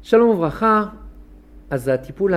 שלום וברכה. אז הטיפול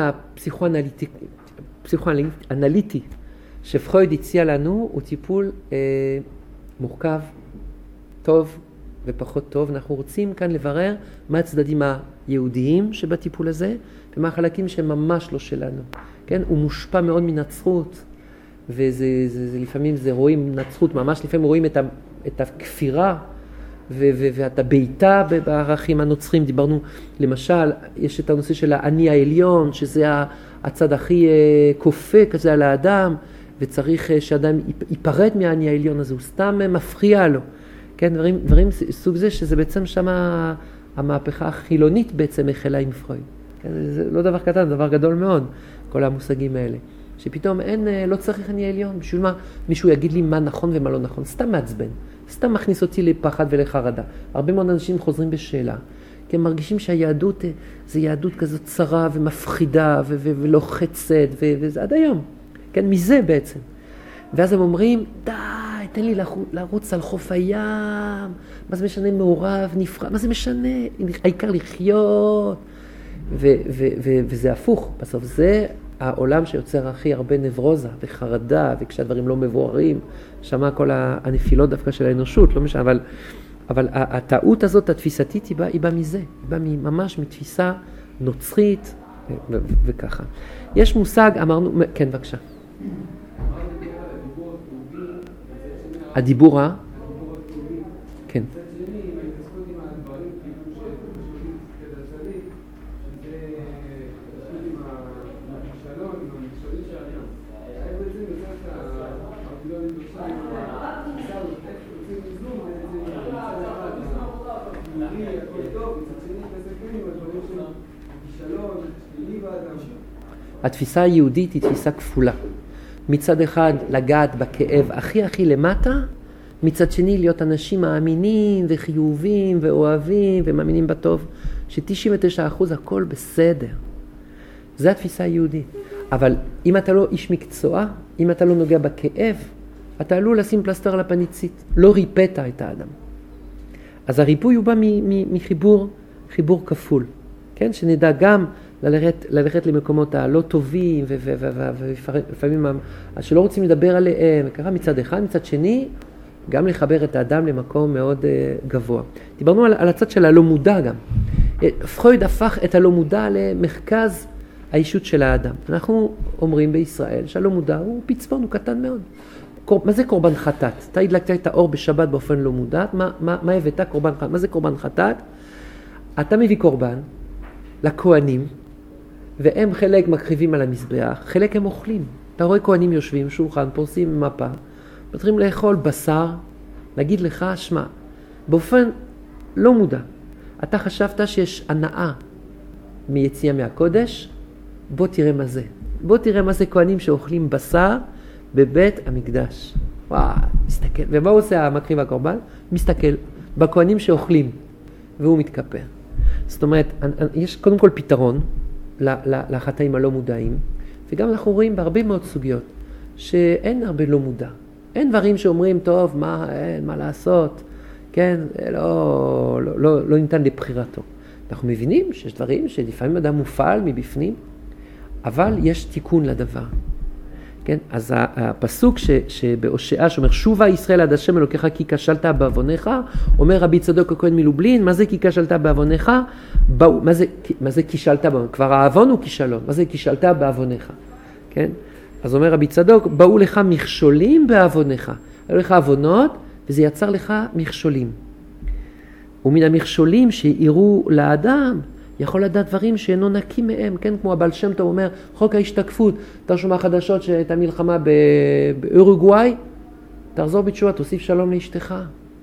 הפסיכואנליטי שפרויד הציע לנו הוא טיפול מורכב, טוב ופחות טוב. אנחנו רוצים כאן לברר מה הצדדים היהודיים שבטיפול הזה ומה החלקים שהם ממש לא שלנו. כן? הוא מושפע מאוד מנצרות, ולפעמים רואים נצרות, ממש לפעמים רואים את הכפירה ואת הביתה בערכים הנוצרים. דיברנו למשל, יש את הנושא של העני העליון, שזה הצד הכי כופה כזה על האדם, וצריך שאדם ייפרד מהעני העליון הזה, הוא סתם מפריע לו. כן, דברים סוג זה, שזה בעצם שם המהפכה החילונית בעצם החלה עם פרויד. כן, זה לא דבר קטן, דבר גדול מאוד, כל המושגים האלה. שפתאום לא צריך עני עליון, בשביל מה מישהו יגיד לי מה נכון ומה לא נכון, סתם מעצבן. סתם מכניס אותי לפחד ולחרדה. הרבה מאוד אנשים חוזרים בשאלה, כי הם מרגישים שהיהדות זה יהדות כזאת צרה ומפחידה ולוחצת, וזה עד היום. כן, מזה בעצם. ואז הם אומרים, די, תן לי לרוץ על חוף הים, מה זה משנה מעורב, נפרד, מה זה משנה, העיקר לחיות. וזה הפוך, בסוף זה העולם שיוצר הכי הרבה נברוזה וחרדה, וכשהדברים לא מבוארים, שמה כל הנפילות דווקא של האנושות, לא משנה, אבל הטעות הזאת, התפיסתית, היא באה מזה, היא באה ממש מתפיסה נוצרית וככה. יש מושג, אמרנו, כן, בבקשה. הדיבור כן. התפיסה היהודית היא תפיסה כפולה. מצד אחד לגעת בכאב הכי למטה, מצד שני להיות אנשים מאמינים וחיובים ואוהבים ומאמינים בטוב, ש99% הכל בסדר. זה התפיסה היהודית. אבל אם אתה לא איש מקצוע, אם אתה לא נוגע בכאב, אתה עלול לשים פלסטר על הפניצית. לא ריפאת את האדם. אז הריפוי הוא בא חיבור כפול. כן? שנדע גם ללכת למקומות הלא טובים, ולפעמים שלא רוצים לדבר עליהם, וככה מצד אחד, מצד שני, גם לחבר את האדם למקום מאוד גבוה. דיברנו על הצד של הלא מודע גם. פרויד הפך את הלא מודע למרכז האישות של האדם. אנחנו אומרים בישראל שהלא מודע הוא פצפון, הוא קטן מאוד. מה זה קורבן חטאת? אתה הדלקת את האור בשבת באופן לא מודע, מה הבאת קורבן חטאת? מה זה קורבן חטאת? אתה מביא קורבן לכהנים, והם חלק מקריבים על המזבח, חלק הם אוכלים. אתה רואה כהנים יושבים, שולחן, פורסים מפה, מתחילים לאכול בשר, להגיד לך, שמע, באופן לא מודע, אתה חשבת שיש הנאה מיציאה מהקודש, בוא תראה מה זה. בוא תראה מה זה כהנים שאוכלים בשר בבית המקדש. וואו, מסתכל. ומה עושה המקריב הקורבן? מסתכל בכהנים שאוכלים, והוא מתכפר. זאת אומרת, יש קודם כל פתרון לחטאים הלא מודעים, וגם אנחנו רואים בהרבה מאוד סוגיות שאין הרבה לא מודע. אין דברים שאומרים, טוב, מה לעשות? כן, לא ניתן לבחירתו. אנחנו מבינים שיש דברים שלפעמים אדם מופעל מבפנים, אבל יש תיקון לדבר. כן? אז הפסוק שבהושע שאומר, שובה ישראל עד השם אלוקיך כי כשלת בעוונך, אומר רבי צדוק הכהן מלובלין, מה זה כי כשלת בעוונך? מה זה כשלת בעוונך? כבר העוון הוא כישלון, מה זה כשלת בעוונך? כן? אז אומר רבי צדוק, באו לך מכשולים בעוונך. היו לך עוונות, וזה יצר לך מכשולים. ומן המכשולים שיראו לאדם, יכול לדעת דברים שאינו נקי מהם, כן? כמו הבעל שם טוב אומר, חוק ההשתקפות, אתה שומע חדשות שהייתה מלחמה באורוגוואי, תחזור בתשובה, תוסיף שלום לאשתך.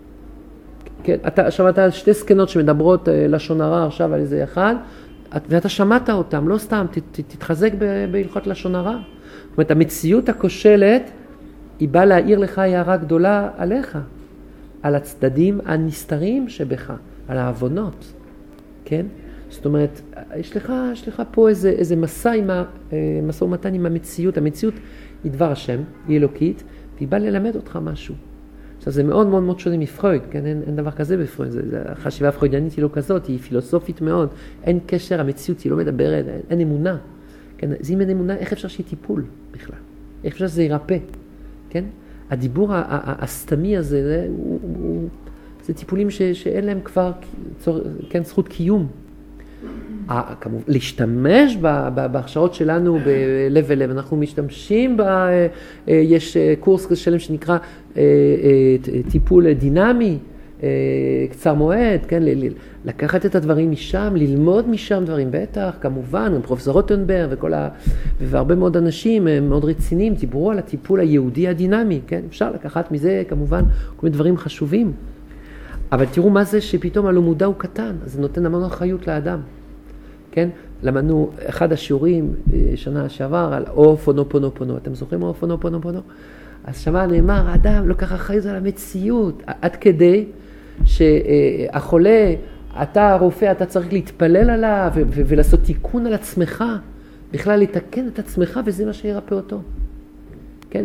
כן, אתה שמעת שתי סקנות שמדברות לשון הרע עכשיו על איזה אחד, ואתה שמעת אותם, לא סתם, תתחזק בהלכות לשון הרע. זאת אומרת, המציאות הכושלת, היא באה להעיר לך הערה גדולה עליך, על הצדדים הנסתרים שבך, על העוונות, כן? זאת אומרת, יש לך פה איזה מסע ומתן עם המציאות. המציאות היא דבר השם, היא אלוקית, והיא באה ללמד אותך משהו. עכשיו זה מאוד מאוד מאוד שונה מפרויד, כן? אין דבר כזה בפרויד, החשיבה הפרוידיאנית היא לא כזאת, היא פילוסופית מאוד, אין קשר, המציאות היא לא מדברת, אין אמונה, כן? אז אם אין אמונה, איך אפשר שיהיה טיפול בכלל? איך אפשר שזה יירפא, כן? הדיבור הסתמי הזה, זה טיפולים שאין להם כבר, כן, זכות קיום. כמובן, להשתמש בהכשרות שלנו בלב ולב, אנחנו משתמשים יש קורס שלם שנקרא טיפול דינמי, קצר מועד, כן, לקחת את הדברים משם, ללמוד משם דברים, בטח, כמובן, גם פרופסור רוטנברג והרבה מאוד אנשים מאוד רציניים דיברו על הטיפול היהודי הדינמי, כן, אפשר לקחת מזה כמובן כל מיני דברים חשובים, אבל תראו מה זה שפתאום הלא מודע הוא קטן, אז זה נותן המון אחריות לאדם. כן? למדנו אחד השיעורים שנה שעבר על אופונופונופונו. אתם זוכרים אופונופונופונו? אז שמה נאמר, האדם לוקח אחריות על המציאות, עד כדי שהחולה, אתה הרופא, אתה צריך להתפלל עליו ולעשות תיקון על עצמך, בכלל לתקן את עצמך וזה מה שירפא אותו. כן?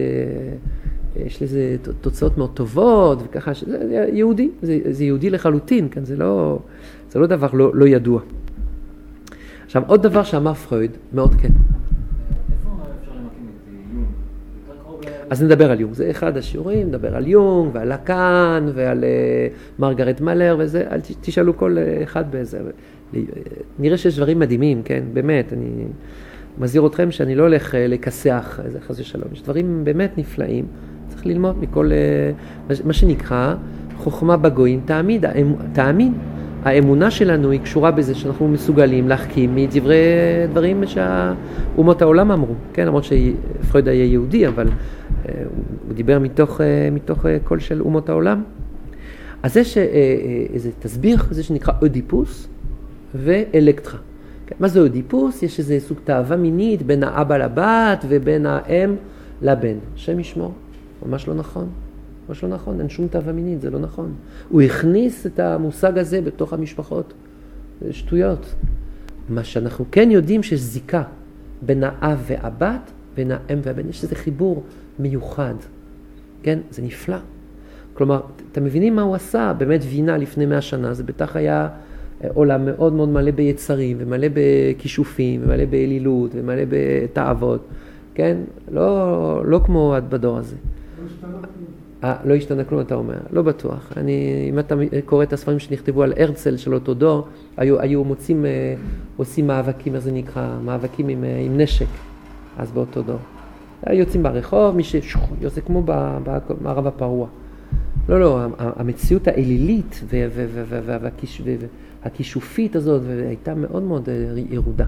יש לזה תוצאות מאוד טובות וככה, זה יהודי, זה יהודי לחלוטין, כן? זה לא דבר לא ידוע. עכשיו, עוד דבר שאמר פרויד, מאוד כן. איפה אפשר למקים את יונג? יותר קרוב אז נדבר על יונג, זה אחד השיעורים, נדבר על יונג ועל לקאן ועל מרגרט מלר וזה, אל תשאלו כל אחד באיזה. נראה שיש דברים מדהימים, כן? באמת, אני מזהיר אתכם שאני לא הולך לכסח איזה חס ושלום. יש דברים באמת נפלאים, צריך ללמוד מכל, מה שנקרא, חוכמה בגויים, תאמין. האמונה שלנו היא קשורה בזה שאנחנו מסוגלים להחכים מדברי דברים שהאומות העולם אמרו, כן, למרות שפרויד היה יהודי, אבל הוא דיבר מתוך קול של אומות העולם. אז יש איזה תסביר, זה שנקרא אודיפוס ואלקטרה. כן, מה זה אודיפוס? יש איזה סוג תאווה מינית בין האבא לבת ובין האם לבן. שם ישמור, ממש לא נכון. ממש לא נכון, אין שום תאווה מינית, זה לא נכון. הוא הכניס את המושג הזה בתוך המשפחות. זה שטויות. מה שאנחנו כן יודעים שיש זיקה בין האב והבת, בין האם והבן. יש איזה חיבור מיוחד. כן? זה נפלא. כלומר, אתם מבינים מה הוא עשה? באמת וינה לפני 100 שנה. זה בטח היה עולם מאוד מאוד מלא ביצרים, ומלא בכישופים, ומלא באלילות, ומלא בתאוות. כן? לא כמו בדור הזה. לא השתנה כלום, אתה אומר, לא בטוח. אם אתה קורא את הספרים שנכתבו על הרצל של אותו דור, היו עושים מאבקים, אז זה נקרא, מאבקים עם נשק, אז באותו דור. היו יוצאים ברחוב, מי שיוצא כמו במערב הפרוע. לא, המציאות האלילית והכישופית הזאת הייתה מאוד מאוד ירודה.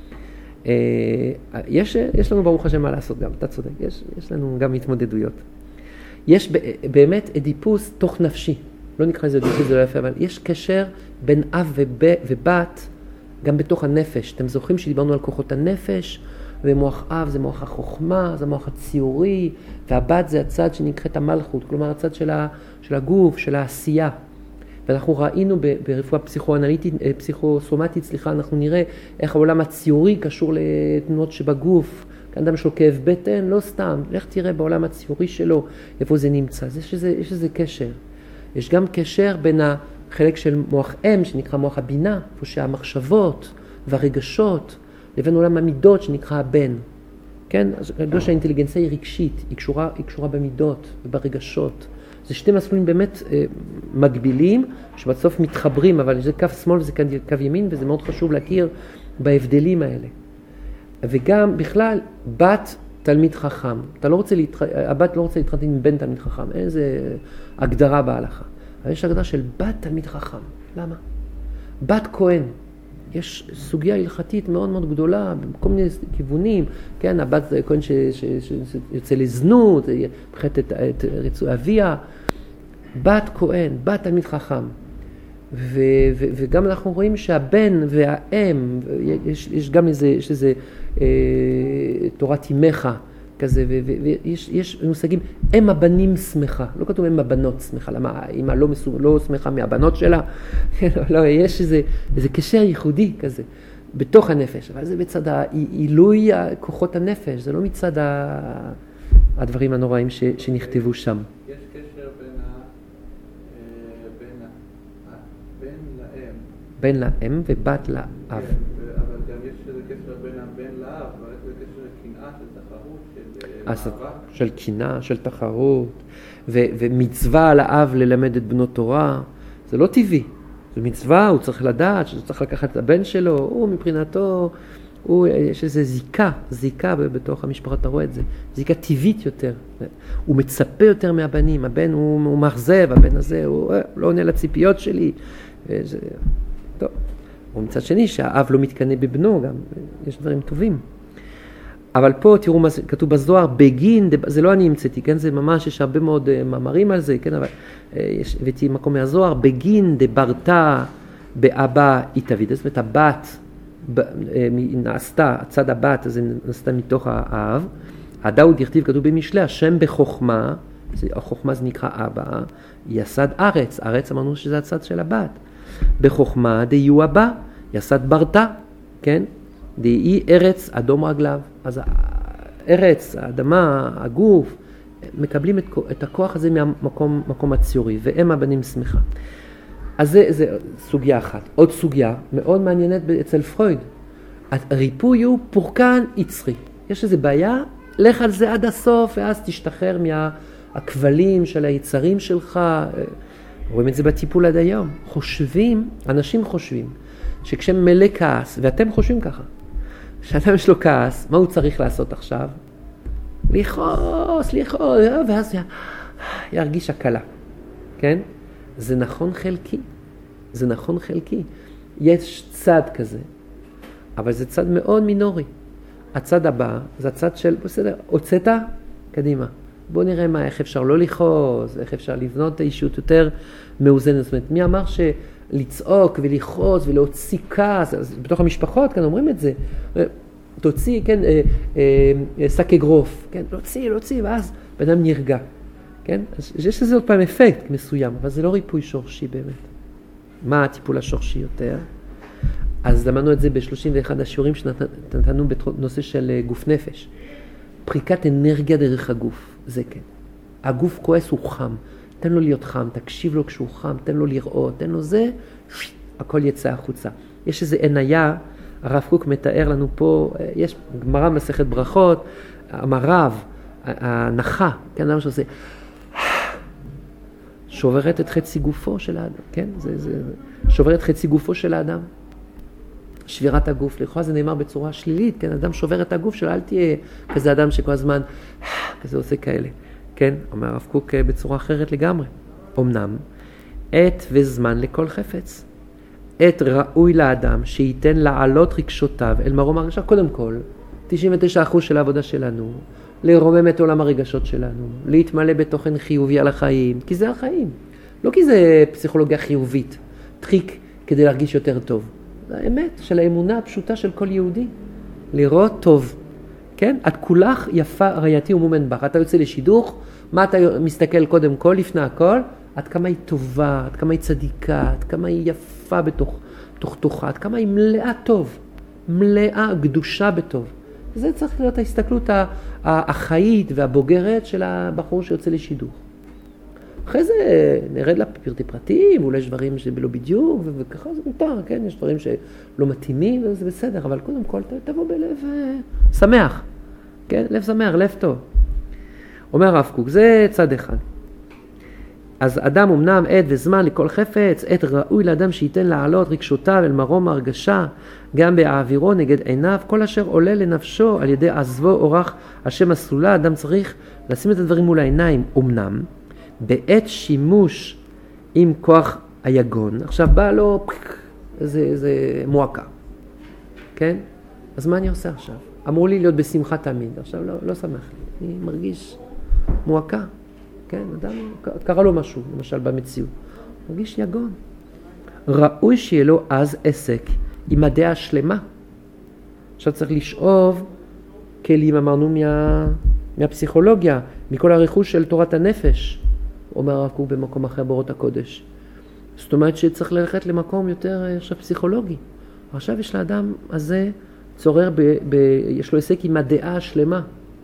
יש לנו ברוך השם מה לעשות גם, אתה צודק, יש לנו גם התמודדויות. יש באמת אדיפוס תוך נפשי, לא נקרא לזה אדיפוס, זה לא יפה, אבל יש קשר בין אב ובת גם בתוך הנפש. אתם זוכרים שדיברנו על כוחות הנפש, ומוח אב זה מוח החוכמה, זה מוח הציורי, והבת זה הצד שנקראת המלכות, כלומר הצד של הגוף, של העשייה. ואנחנו ראינו ברפואה פסיכוסומטית, אנחנו נראה איך העולם הציורי קשור לתנועות שבגוף, כאדם יש לו כאב בטן, לא סתם, לך תראה בעולם הציורי שלו, איפה זה נמצא. יש איזה קשר. יש גם קשר בין החלק של מוח אם, שנקרא מוח הבינה, איפה שהמחשבות והרגשות, לבין עולם המידות, שנקרא הבן. כן? אז רגש האינטליגנציה היא רגשית, היא קשורה במידות וברגשות. זה שתי מסלולים באמת מגבילים, שבסוף מתחברים, אבל זה קו שמאל וזה קו ימין, וזה מאוד חשוב להכיר בהבדלים האלה. וגם בכלל, בת תלמיד חכם. הבת לא רוצה להתחתן עם בן תלמיד חכם. אין איזה הגדרה בהלכה. אבל יש הגדרה של בת תלמיד חכם. למה? בת כהן. יש סוגיה הלכתית מאוד מאוד גדולה, בכל מיני כיוונים. כן, הבת זה כהן שיוצא לזנות, מבחינת את ריצוי אביה. בת כהן, בת תלמיד חכם. וגם אנחנו רואים שהבן והאם, יש גם איזה תורת אימך כזה, ויש מושגים, אם הבנים שמחה, לא כתוב אם הבנות שמחה, למה אמא לא שמחה מהבנות שלה, לא, יש איזה קשר ייחודי כזה, בתוך הנפש, אבל זה בצד העילוי כוחות הנפש, זה לא מצד הדברים הנוראים שנכתבו שם. יש קשר בן לאם ובת לאב. אבל גם יש איזה קשר בין הבן לאב, אבל יש איזה קשר לקנאה של תחרות, של מאבק. של קנאה, של תחרות, ומצווה על האב ללמד את בנו תורה, זה לא טבעי. זה מצווה, הוא צריך לדעת שהוא צריך לקחת את הבן שלו, הוא מבחינתו, יש איזו זיקה בתוך המשפחה, אתה רואה את זה, זיקה טבעית יותר. הוא מצפה יותר מהבנים, הבן הוא מאכזב, הבן הזה הוא לא עונה לציפיות שלי. טוב. ומצד שני שהאב לא מתקנא בבנו גם, יש דברים טובים. אבל פה תראו מה כתוב בזוהר, בגין, זה לא אני המצאתי, כן? זה ממש, יש הרבה מאוד מאמרים על זה, כן? אבל הבאתי מקום מהזוהר, בגין דברתה באבא התאביד, זאת אומרת הבת נעשתה, הצד הבת הזה נעשתה מתוך האב, הדאוד דכתיב כתוב במשלי, השם בחוכמה, החוכמה זה נקרא אבא, יסד ארץ, ארץ אמרנו שזה הצד של הבת, בחוכמה דיו אבא, יסד ברתה, כן? דהי ארץ אדום רגליו. אז הארץ, האדמה, הגוף, מקבלים את הכוח הזה מהמקום הציורי, והם הבנים שמחה. אז זה סוגיה אחת. עוד סוגיה מאוד מעניינת אצל פרויד. הריפוי הוא פורקן יצרי. יש איזו בעיה, לך על זה עד הסוף, ואז תשתחרר מהכבלים של היצרים שלך. רואים את זה בטיפול עד היום. אנשים חושבים, שכשהם מלא כעס, ואתם חושבים ככה, כשאדם יש לו כעס, מה הוא צריך לעשות עכשיו? לכעוס, ואז ירגיש הקלה. כן? זה נכון חלקי. יש צד כזה, אבל זה צד מאוד מינורי. הצד הבא, זה הצד של, בסדר, הוצאת, קדימה. בואו נראה איך אפשר לא לכעוס, איך אפשר לבנות אישיות יותר מאוזנת. זאת אומרת, מי אמר לצעוק ולכעוס ולהוציא כעס, אז בתוך המשפחות כאן אומרים את זה, תוציא, כן, שק אגרוף, כן, להוציא, ואז בן אדם נרגע, כן, אז יש לזה עוד פעם אפקט מסוים, אבל זה לא ריפוי שורשי באמת. מה הטיפול השורשי יותר? אז למדנו את זה ב-31 השיעורים שנתנו בנושא של גוף נפש. פריקת אנרגיה דרך הגוף, זה כן. הגוף כועס, הוא חם. תן לו להיות חם, תקשיב לו כשהוא חם, תן לו לראות, תן לו זה, הכל יצא החוצה. יש איזו עניה, הרב קוק מתאר לנו פה, יש גמרא מסכת ברכות, המרב, הנחה, כן, אדם שעושה, שוברת את חצי גופו של האדם, כן? שוברת חצי גופו של האדם. שבירת הגוף, לכאורה זה נאמר בצורה שלילית, כן? אדם שובר את הגוף שלו, אל תהיה כזה אדם שכל הזמן, כזה עושה כאלה. כן, אומר הרב קוק בצורה אחרת לגמרי. אמנם, עת וזמן לכל חפץ. עת ראוי לאדם שייתן לעלות רגשותיו אל מרום הרגשה. קודם כל, 99% של העבודה שלנו, לרומם את עולם הרגשות שלנו, להתמלא בתוכן חיובי על החיים, כי זה החיים. לא כי זה פסיכולוגיה חיובית, טריק כדי להרגיש יותר טוב. זה האמת של האמונה הפשוטה של כל יהודי. לראות טוב. כן? את כולך יפה, רעייתי ומומן בך. אתה יוצא לשידוך, מה אתה מסתכל קודם כל, לפני הכל? עד כמה היא טובה, עד כמה היא צדיקה, עד כמה היא יפה בתוך, עד כמה היא מלאה טוב, מלאה קדושה בטוב. זה צריך להיות ההסתכלות החיים והבוגרת של הבחור שיוצא לשידוך. אחרי זה נרד לפרטי פרטים, אולי יש דברים שלא בדיוק, וככה זה מותר, כן? יש דברים שלא מתאימים, וזה בסדר, אבל קודם כל תבוא בלב שמח, כן? לב שמח, לב טוב. אומר הרב קוק, זה צד אחד. אז אדם אמנם עת וזמן לכל חפץ, עת ראוי לאדם שייתן לעלות רגשותיו אל מרום הרגשה, גם בהעבירו נגד עיניו, כל אשר עולה לנפשו על ידי עזבו אורח השם הסלולה, אדם צריך לשים את הדברים מול העיניים, אמנם, בעת שימוש עם כוח היגון, עכשיו בא לו איזה מועקה, כן? אז מה אני עושה עכשיו? אמרו לי להיות בשמחה תמיד, עכשיו לא שמח לי, אני מרגיש מועקה, כן? אדם, קרה לו משהו, למשל במציאות, מרגיש יגון. ראוי שיהיה לו אז עסק עם הדעה השלמה. עכשיו צריך לשאוב כלים, אמרנו, מהפסיכולוגיה, מכל הרכוש של תורת הנפש, אומר הרב קוק במקום אחר באורות הקודש. זאת אומרת שצריך ללכת למקום יותר עכשיו פסיכולוגי. עכשיו יש לאדם הזה צורר, יש לו עסק עם הדעה השלמה,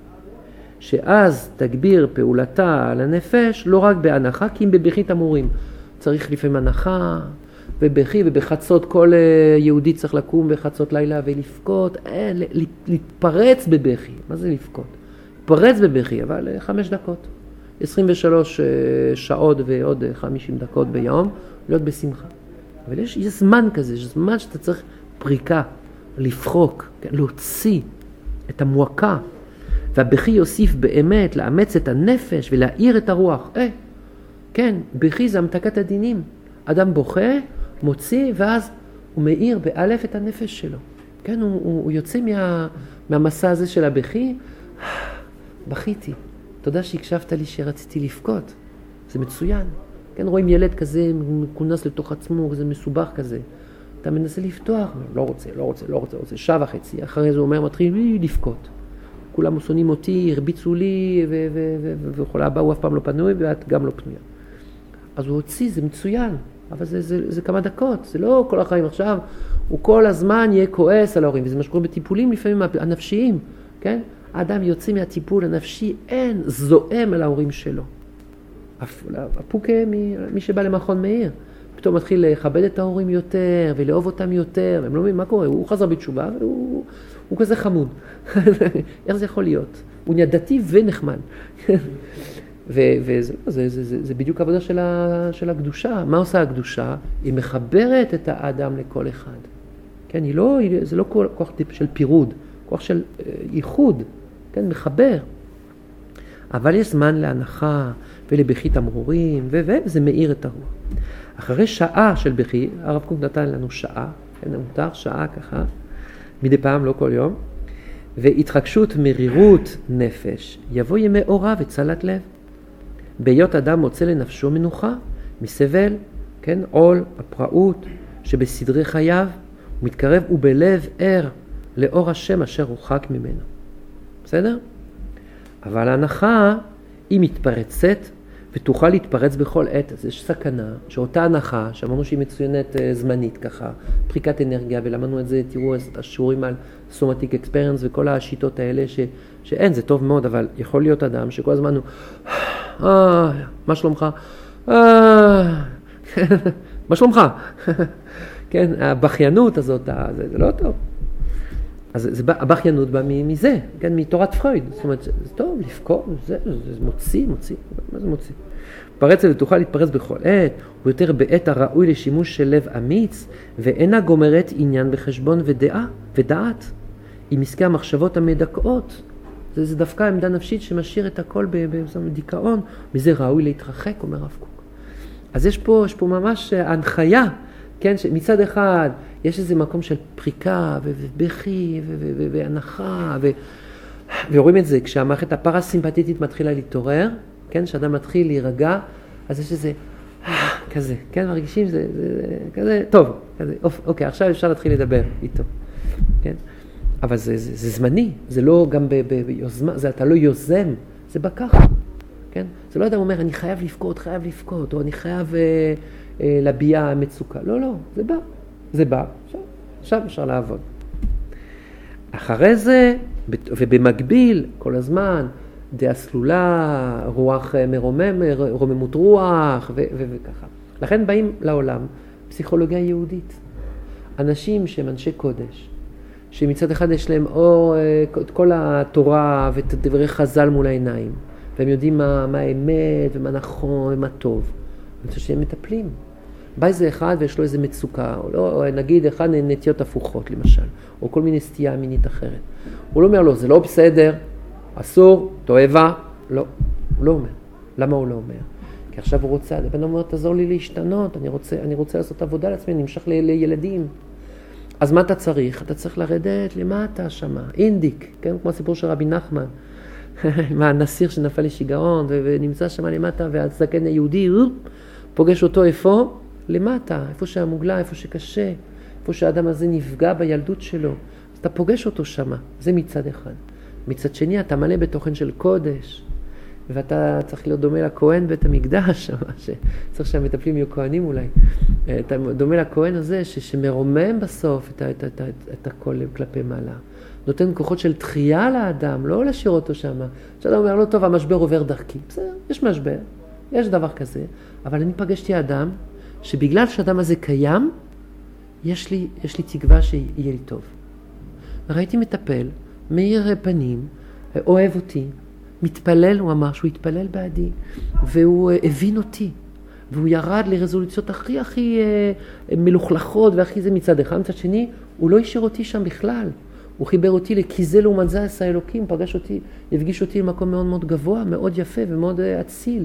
שאז תגביר פעולתה על הנפש לא רק בהנחה, כי אם בבכית אמורים. צריך לפעמים הנחה, ובכי, ובחצות כל יהודי צריך לקום בחצות לילה ולבכות, להתפרץ בבכי. מה זה לבכות? להתפרץ בבכי, אבל 5 דקות. 23 שעות ועוד 50 דקות ביום, להיות בשמחה. אבל יש זמן כזה, יש זמן שאתה צריך פריקה, לפחוק, להוציא את המועקה. והבכי יוסיף באמת לאמץ את הנפש ולהאיר את הרוח. כן, בכי זה המתקת הדינים. אדם בוכה, מוציא, ואז הוא מאיר באלף את הנפש שלו. כן, הוא יוצא מהמסע הזה של הבכי. בכיתי. תודה שהקשבת לי שרציתי לבכות. זה מצוין. כן, רואים ילד כזה מכונס לתוך עצמו, זה מסובך כזה. אתה מנסה לפתוח, לא רוצה, שעה וחצי. אחרי זה הוא אומר, מתחיל לבכות. כולם שונאים אותי, הרביצו לי, וכל הבא הוא אף פעם לא פנוי, ואת גם לא פנויה. אז הוא הוציא, זה מצוין, אבל זה כמה דקות, זה לא כל החיים עכשיו, הוא כל הזמן יהיה כועס על ההורים, וזה מה שקורה בטיפולים לפעמים הנפשיים, כן? האדם יוצא מהטיפול הנפשי, אין, זועם על ההורים שלו. הפוקה מי שבא למכון מאיר, פתאום מתחיל לכבד את ההורים יותר, ולאהוב אותם יותר, והם לא מבינים מה קורה, הוא חזר בתשובה, הוא כזה חמוד. איך זה יכול להיות? הוא נהיה דתי ונחמד. וזה בדיוק העבודה של הקדושה. מה עושה הקדושה? היא מחברת את האדם לכל אחד. כן, זה לא כוח של פירוד, כוח של ייחוד, כן, מחבר. אבל יש זמן להנחה ולבכי תמרורים, וזה מאיר את הרוח. אחרי שעה של בכי, הרב קוק נתן לנו שעה, כן, מותר שעה ככה, מדי פעם, לא כל יום, והתחגשות מרירות נפש, יבוא ימי אורה וצלת לב. בהיות אדם מוצא לנפשו מנוחה, מסבל, כן, עול, הפרעות, שבסדרי חייו, הוא מתקרב ובלב ער לאור השם אשר רוחק ממנו. בסדר? אבל ההנחה היא מתפרצת, ותוכל להתפרץ בכל עת. אז יש סכנה שאותה הנחה, שאמרנו שהיא מצוינת זמנית ככה, פריקת אנרגיה, ולמדנו את זה, תראו את השיעורים על סומטיק אקספריאנס וכל השיטות האלה, שאין, זה טוב מאוד, אבל יכול להיות אדם שכל הזמן הוא, מה שלומך? מה שלומך? כן, הבכיינות הזאת, זה לא טוב. אז הבכיינות בא מזה, כן, מתורת פרויד. זאת אומרת, זה טוב, לפקור, זה מוציא. מה זה מוציא? פרצת ותוכל להתפרץ בכל עת, ויותר בעת הראוי לשימוש של לב אמיץ, ואינה גומרת עניין בחשבון ודעת. עם עסקי המחשבות המדכאות. זה דווקא עמדה נפשית שמשאיר את הכל בדיכאון, מזה ראוי להתרחק, אומר הרב קוק. אז יש פה ממש הנחיה, כן, מצד אחד יש איזה מקום של פריקה ובכי והנחה, ורואים את זה כשהמערכת הפרסימפטית מתחילה להתעורר, כן, כשאדם מתחיל להירגע, אז יש איזה כזה, כן, מרגישים זה כזה, טוב, כזה, אוקיי, עכשיו אפשר להתחיל לדבר איתו, כן, אבל זה זמני, זה לא גם ביוזמה, זה אתה לא יוזם, זה בא ככה, כן, זה לא אדם אומר, אני חייב לבכות, או אני חייב להביע מצוקה, לא, זה בא, עכשיו אפשר לעבוד. אחרי זה, ובמקביל, כל הזמן, דעה סלולה, רוח מרומם, רוממות רוח, וככה. לכן באים לעולם פסיכולוגיה יהודית. אנשים שהם אנשי קודש, שמצד אחד יש להם את כל התורה ואת דברי חז"ל מול העיניים, והם יודעים מה האמת ומה נכון ומה טוב. אני חושב שהם מטפלים. בא איזה אחד ויש לו איזה מצוקה, או נגיד אחד נטיות הפוכות למשל, או כל מיני סטייה מינית אחרת. הוא לא אומר לו, זה לא בסדר, אסור, תועבה, לא. הוא לא אומר. למה הוא לא אומר? כי עכשיו הוא רוצה, הבן אומר, תעזור לי להשתנות, אני רוצה לעשות עבודה לעצמי, אני נמשך לילדים. אז מה אתה צריך? אתה צריך לרדת למטה שמה, אינדיק, כן? כמו הסיפור של רבי נחמן, עם הנסיר שנפל לשיגעון, ונמצא שמה למטה, והזקן היהודי, פוגש אותו איפה? למטה, איפה שהמוגלה, איפה שקשה, איפה שהאדם הזה נפגע בילדות שלו. אז אתה פוגש אותו שמה, זה מצד אחד. מצד שני, אתה מלא בתוכן של קודש, ואתה צריך להיות דומה לכהן בית המקדש שמה, שצריך שהמטפלים יהיו כהנים אולי. אתה דומה לכהן הזה שמרומם בסוף את הכל כלפי מעלה. נותן כוחות של תחייה לאדם, לא להשאיר אותו שמה. שאדם אומר, לא טוב, המשבר עובר דרכי. בסדר, יש משבר, יש דבר כזה, אבל אני פגשתי אדם שבגלל שהאדם הזה קיים, יש לי תקווה שיהיה לי טוב. ראיתי מטפל, מאיר פנים, אוהב אותי, מתפלל, הוא אמר שהוא התפלל בעדי, והוא הבין אותי, והוא ירד לרזולוציות הכי מלוכלכות, והכי זה מצד אחד, מצד שני, הוא לא השאיר אותי שם בכלל. הוא חיבר אותי כי זה לעומת זה עשה אלוקים, פגש אותי, יפגיש אותי למקום מאוד מאוד גבוה, מאוד יפה ומאוד אציל.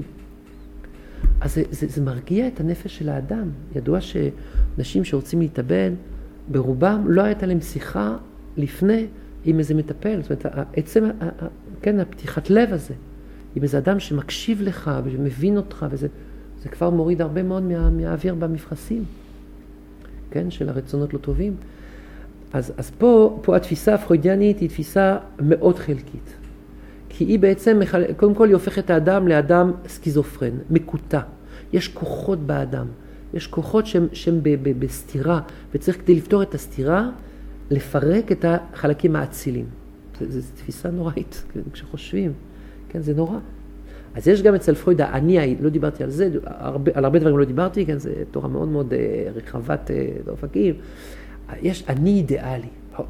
אז זה מרגיע את הנפש של האדם. ידוע שאנשים שרוצים להתאבד, ברובם לא הייתה להם שיחה לפני עם איזה מטפל. זאת אומרת, עצם, כן, הפתיחת לב הזה, עם איזה אדם שמקשיב לך ומבין אותך, וזה כבר מוריד הרבה מאוד מהאוויר במפרשים, כן, של הרצונות לא טובים. אז פה התפיסה הפרוידיאנית היא תפיסה מאוד חלקית. כי היא בעצם, קודם כל היא הופכת את האדם לאדם סקיזופרן, מקוטע. יש כוחות באדם, יש כוחות שהם בסתירה, וצריך כדי לפתור את הסתירה, לפרק את החלקים האצילים. זו תפיסה נוראית, כשחושבים, כן, זה נורא. אז יש גם אצל פרויד, אני לא דיברתי על זה, על הרבה דברים לא דיברתי, כן, זו תורה מאוד מאוד רחבת אופקים. יש אני אידיאלי,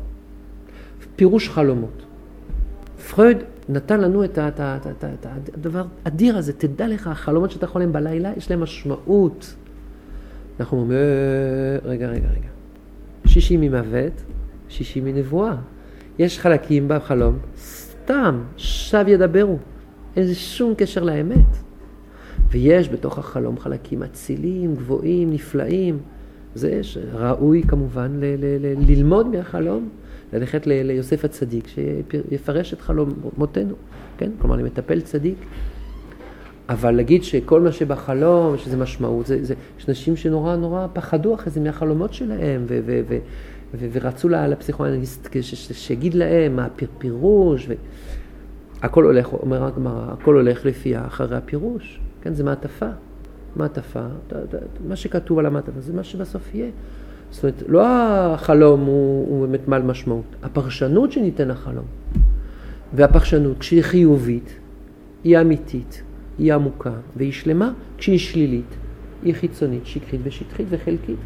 פירוש חלומות. פרויד נתן לנו את הדבר אדיר הזה, תדע לך, החלומות שאתה חולם בלילה, יש להם משמעות. אנחנו אומרים, רגע. 60 ממוות, 60 מנבואה. יש חלקים בחלום, סתם, שב ידברו. אין שום קשר לאמת. ויש בתוך החלום חלקים אצילים, גבוהים, נפלאים. זה ראוי כמובן ללמוד מהחלום, ללכת ליוסף הצדיק שיפרש את חלומותינו, כן? כלומר, למטפל צדיק. אבל להגיד שכל מה שבחלום, שזה משמעות, יש נשים שנורא נורא פחדו אחרי זה מהחלומות שלהם, ורצו לפסיכואנליסט שיגיד להם מה הפירוש, הכל הולך, אומר הגמרא, הכל הולך לפי אחרי הפירוש, כן? זה מעטפה. מעטפה, מה שכתוב על המעטפה, זה מה שבסוף יהיה. זאת אומרת, לא החלום הוא באמת מעל משמעות, הפרשנות שניתן לחלום. והפרשנות, כשהיא חיובית, היא אמיתית, היא עמוקה והיא שלמה, כשהיא שלילית, היא חיצונית, שקרית ושטחית וחלקית.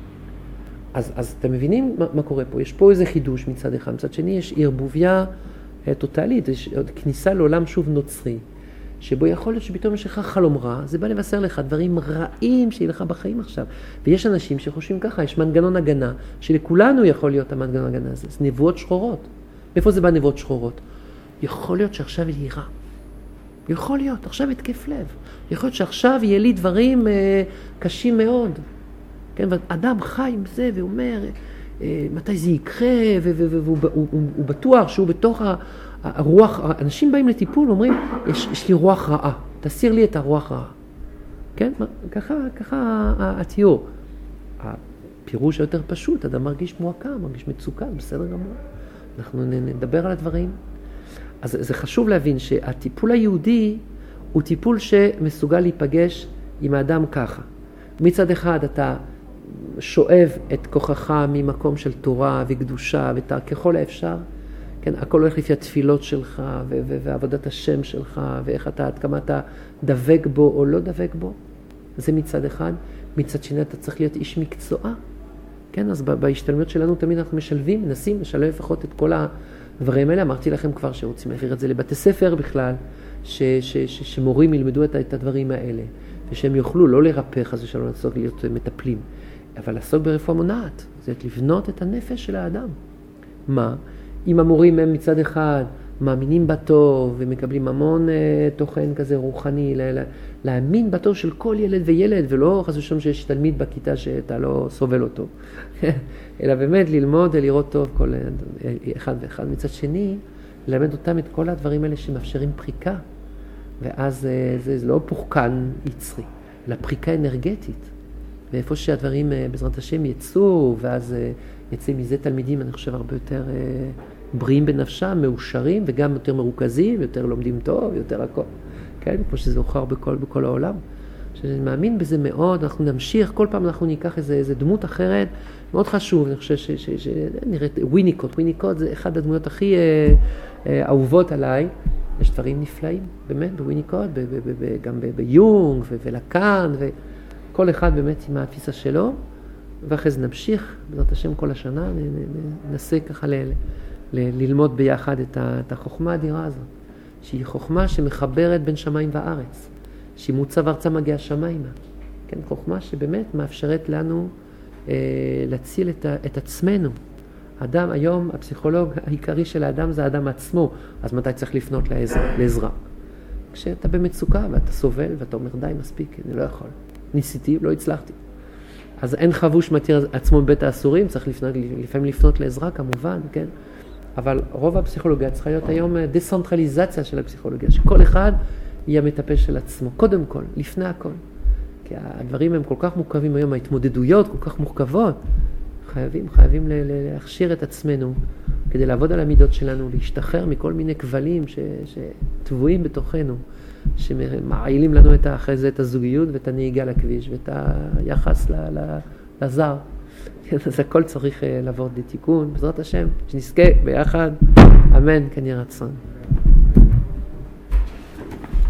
אז אתם מבינים מה קורה פה? יש פה איזה חידוש מצד אחד, מצד שני יש ערבוביה טוטלית, יש כניסה לעולם שוב נוצרי. שבו יכול להיות שפתאום יש לך חלום רע, זה בא לבשר לך דברים רעים שיהיה לך בחיים עכשיו. ויש אנשים שחושבים ככה, יש מנגנון הגנה, שלכולנו יכול להיות המנגנון הגנה הזה. זה נבואות שחורות. מאיפה זה בא נבואות שחורות? יכול להיות שעכשיו יהיה לי רע. יכול להיות, עכשיו התקף לב. יכול להיות שעכשיו יהיה לי דברים קשים מאוד. כן, ואדם חי עם זה ואומר, מתי זה יקרה, והוא בטוח שהוא בתוך הרוח, אנשים באים לטיפול, אומרים, יש לי רוח רעה, תסיר לי את הרוח רעה. כן? ככה התיאור. הפירוש היותר פשוט, אדם מרגיש מועקה, מרגיש מצוקה, בסדר גמור. אנחנו נדבר על הדברים. אז זה חשוב להבין שהטיפול היהודי הוא טיפול שמסוגל להיפגש עם האדם ככה. מצד אחד אתה שואב את כוחך ממקום של תורה וקדושה ככל האפשר, כן, הכל הולך לפי התפילות שלך ועבודת השם שלך, ואיך עד כמה אתה דבק בו או לא דבק בו. זה מצד אחד. מצד שני אתה צריך להיות איש מקצוע. כן, אז בהשתלמויות שלנו תמיד אנחנו מנסים לשלב לפחות את כל הדברים האלה. אמרתי לכם כבר שרוצים להעביר את זה לבתי ספר בכלל, שמורים ילמדו את הדברים האלה, ושהם יוכלו לא לרפא חס ושלום לעסוק להיות מטפלים, אבל לעסוק ברפואה מונעת. זה לבנות את הנפש של האדם. מה? אם המורים הם מצד אחד מאמינים בטוב ומקבלים המון תוכן כזה רוחני, להאמין בטוב של כל ילד וילד, ולא חס ושלום שיש תלמיד בכיתה שאתה לא סובל אותו, אלא באמת ללמוד ולראות טוב כל אחד ואחד. מצד שני, ללמד אותם את כל הדברים האלה שמאפשרים פריקה, ואז זה לא פורקן יצרי, אלא פריקה אנרגטית. ואיפה שהדברים בעזרת השם יצאו, ואז יצא מזה תלמידים, אני חושב, הרבה יותר בריאים בנפשם, מאושרים, וגם יותר מרוכזים, יותר לומדים טוב, יותר הכל. כן? כמו שזה הוכר בכל העולם. שאני מאמין בזה מאוד, אנחנו נמשיך, כל פעם אנחנו ניקח איזה דמות אחרת, מאוד חשוב, אני חושב שנראית, וויניקוט זה אחד הדמויות הכי אהובות עליי. יש דברים נפלאים, באמת, בוויניקוט, גם ביונג ולקאן, כל אחד באמת עם התפיסה שלו, ואחרי זה נמשיך, בעזרת השם כל השנה, ננסה ככה ללמוד ביחד את החוכמה האדירה הזאת, שהיא חוכמה שמחברת בין שמיים וארץ, שהיא מוצב ארצה מגיעה שמיימה. כן, חוכמה שבאמת מאפשרת לנו להציל את עצמנו. אדם, היום הפסיכולוג העיקרי של האדם זה האדם עצמו, אז מתי צריך לפנות לעזרה? כשאתה במצוקה ואתה סובל ואתה אומר די מספיק, אני לא יכול. ניסיתי, לא הצלחתי. אז אין חבוש מתיר עצמו בבית האסורים, צריך לפעמים לפנות לעזרה כמובן, כן? אבל רוב הפסיכולוגיה צריכה להיות היום דסנטרליזציה של הפסיכולוגיה, שכל אחד יהיה מטפל של עצמו, קודם כל, לפני הכל. כי הדברים הם כל כך מורכבים היום, ההתמודדויות כל כך מורכבות, חייבים להכשיר את עצמנו כדי לעבוד על המידות שלנו, להשתחרר מכל מיני כבלים שטבועים בתוכנו, שמעילים לנו אחרי זה את הזוגיות ואת הנהיגה לכביש ואת היחס לזר. אז הכל צריך לעבור לתיקון, בעזרת השם, שנזכה ביחד, אמן, כן יהי רצון.